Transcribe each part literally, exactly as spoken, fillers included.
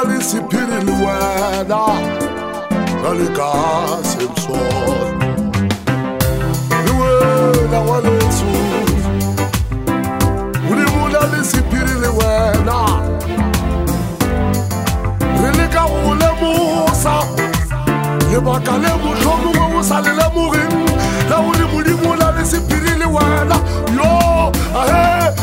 mola le sephiri le wena jwale ka Samson le wena ngwaneso le mola le sephiri le wena re le ka go lemosa lebaka le mohlomongwe o sa le lemogeng la o le modimo la le sephiri le wena yo ahe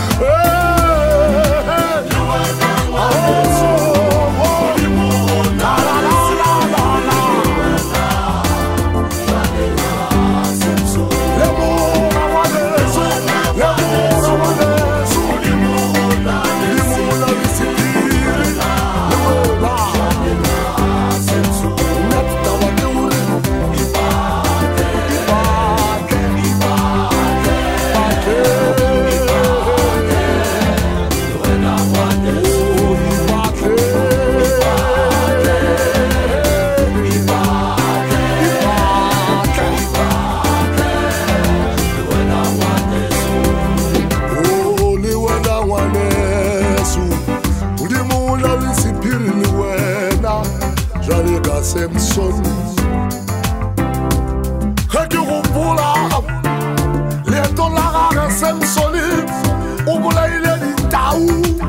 Samson ge ke gopola leeto la gage Samson o bolaile ditau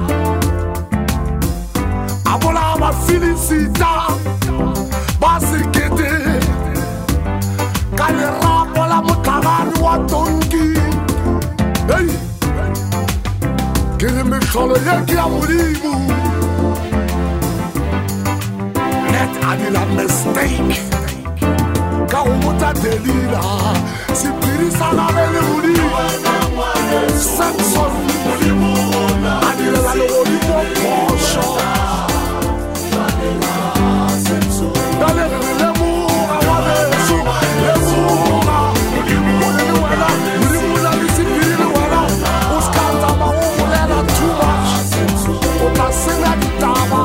a bolaya bafilisita ba sekete ka lerapo la motlagare wa tonki ei ke re metlholo ye ke ya modimo I did a mistake. Ka o mota delila Sipiri salave le muri Samson I did a lolimo posho Dale le mura wale su le mura Mune ni wela Mune mula li Sipiri le wela Uskanta ma ulela too much Ota sena ditaba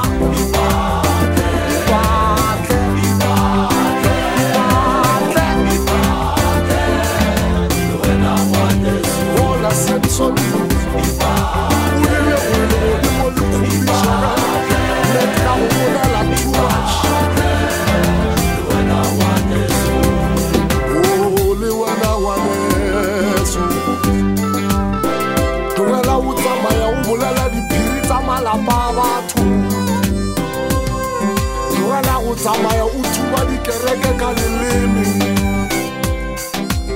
Samson tsamaya o thuba dikereke ka leleme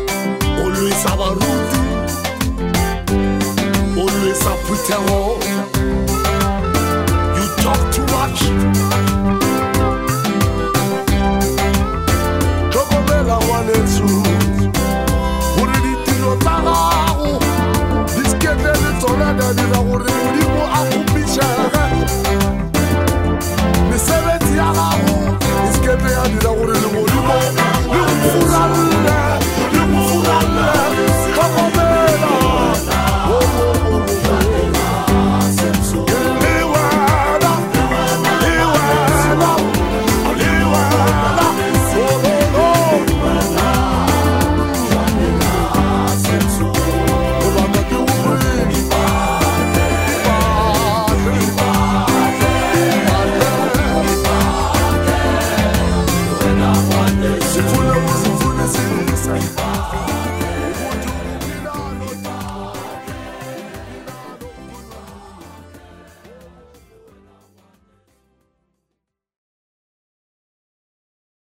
o lwesa baruti o lwesa phuthego